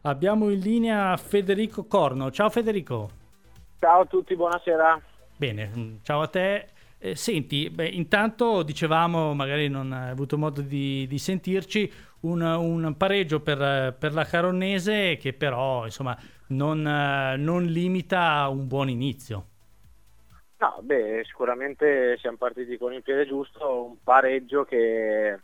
Abbiamo in linea Federico Corno. Ciao Federico. Ciao a tutti, buonasera. Bene, ciao a te. Senti, intanto dicevamo, magari non hai avuto modo di sentirci, un pareggio per la Caronnese che però insomma non limita un buon inizio. No, sicuramente siamo partiti con il piede giusto, un pareggio che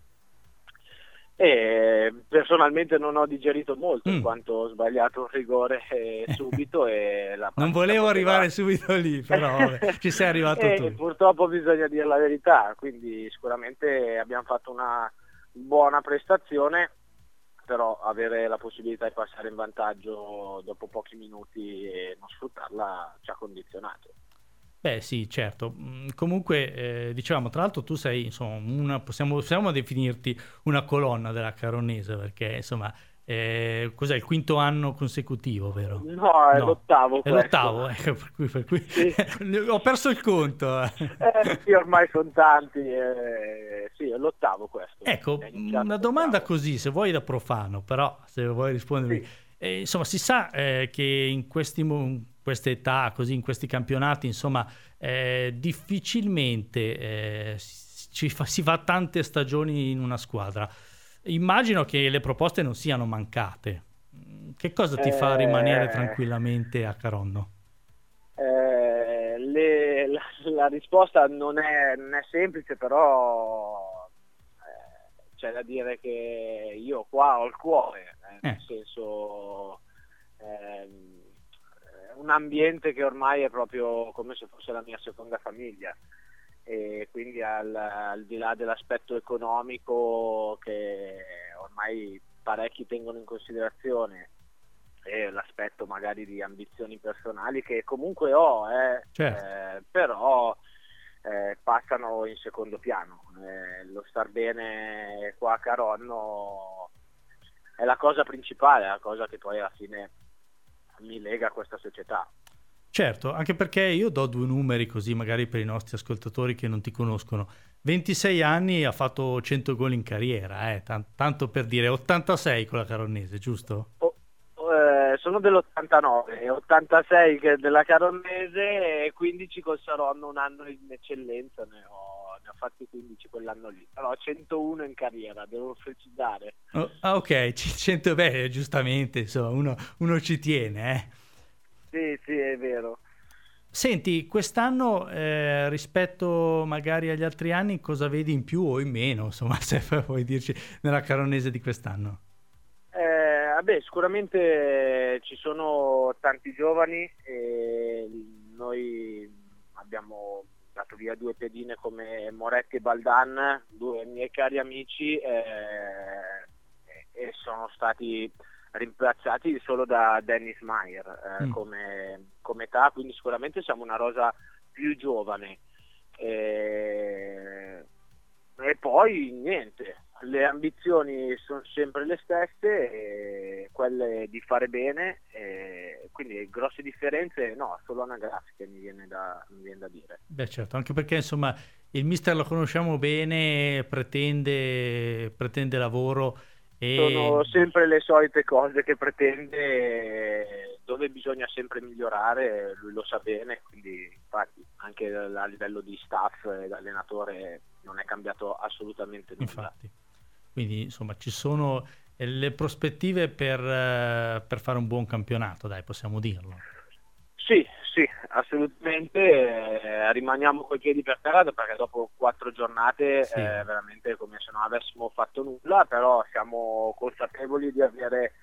personalmente non ho digerito molto, in quanto ho sbagliato un rigore subito e la Non partita volevo poteva... arrivare subito lì, però vabbè, ci sei arrivato tu. Purtroppo bisogna dire la verità, quindi sicuramente abbiamo fatto una buona prestazione, però avere la possibilità di passare in vantaggio dopo pochi minuti e non sfruttarla ci ha condizionato. Beh sì, certo. Comunque, dicevamo, tra l'altro tu sei, insomma, possiamo definirti una colonna della Caronese, perché, insomma, cos'è il quinto anno consecutivo, vero? No, è No, l'ottavo è questo. l'ottavo, ecco, per cui Sì. ho perso il conto. Sì, ormai sono tanti, sì, è l'ottavo questo. Ecco, È iniziato una domanda l'ottavo. così, se vuoi da profano, però se vuoi rispondermi. Sì. Insomma, si sa che in queste età, così, in questi campionati, insomma, difficilmente si fa tante stagioni in una squadra. Immagino che le proposte non siano mancate. Che cosa ti fa rimanere Eh, tranquillamente a Caronno? la risposta non è semplice, però c'è da dire che io qua ho il cuore, nel senso è un ambiente che ormai è proprio come se fosse la mia seconda famiglia, e quindi al di là dell'aspetto economico che ormai parecchi tengono in considerazione, e l'aspetto magari di ambizioni personali che comunque ho, Certo. però passano in secondo piano. Lo star bene qua a Caronno è la cosa principale, la cosa che poi alla fine mi lega a questa società. Certo, anche perché io do due numeri così magari per i nostri ascoltatori che non ti conoscono. 26 anni, ha fatto 100 gol in carriera, tanto per dire, 86 con la Caronnese, giusto? Sono dell'89, 86 che è della Caronnese e 15 col Saronno, un anno in eccellenza, ne ho fatti 15 quell'anno lì, però 101 in carriera, devo precisare. Ok, 100, giustamente, insomma, uno ci tiene, Sì, è vero. Senti, quest'anno rispetto magari agli altri anni, cosa vedi in più o in meno, insomma, se vuoi dirci nella Caronese di quest'anno? Sicuramente ci sono tanti giovani e noi abbiamo dato via due pedine come Moretti e Baldan, due miei cari amici, e sono stati rimpiazzati solo da Dennis Meyer come età, quindi sicuramente siamo una rosa più giovane. E poi niente, le ambizioni sono sempre le stesse, quelle di fare bene, quindi grosse differenze no, solo anagrafiche mi viene da dire. Beh certo, anche perché insomma il mister lo conosciamo bene, pretende lavoro e... Sono sempre le solite cose che pretende, dove bisogna sempre migliorare, lui lo sa bene, quindi infatti anche a livello di staff e da allenatore non è cambiato assolutamente nulla. Infatti, quindi insomma ci sono le prospettive per fare un buon campionato, dai, possiamo dirlo. Sì, assolutamente, rimaniamo coi piedi per terra perché dopo 4 giornate Sì. veramente come se non avessimo fatto nulla, però siamo consapevoli di avere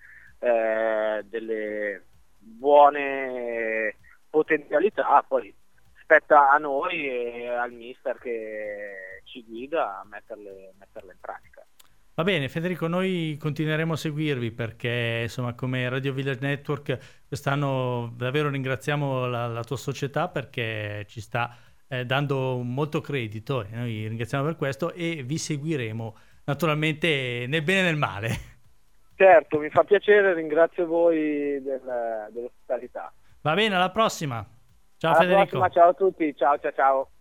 delle buone potenzialità, poi spetta a noi e al mister che ci guida a metterle in pratica. Va bene, Federico, noi continueremo a seguirvi perché, insomma, come Radio Village Network quest'anno davvero ringraziamo la tua società perché ci sta dando molto credito e noi ringraziamo per questo e vi seguiremo naturalmente nel bene e nel male. Certo, mi fa piacere, ringrazio voi dell'ospitalità. Va bene, alla prossima. Ciao Alla Federico. prossima, ciao a tutti, ciao.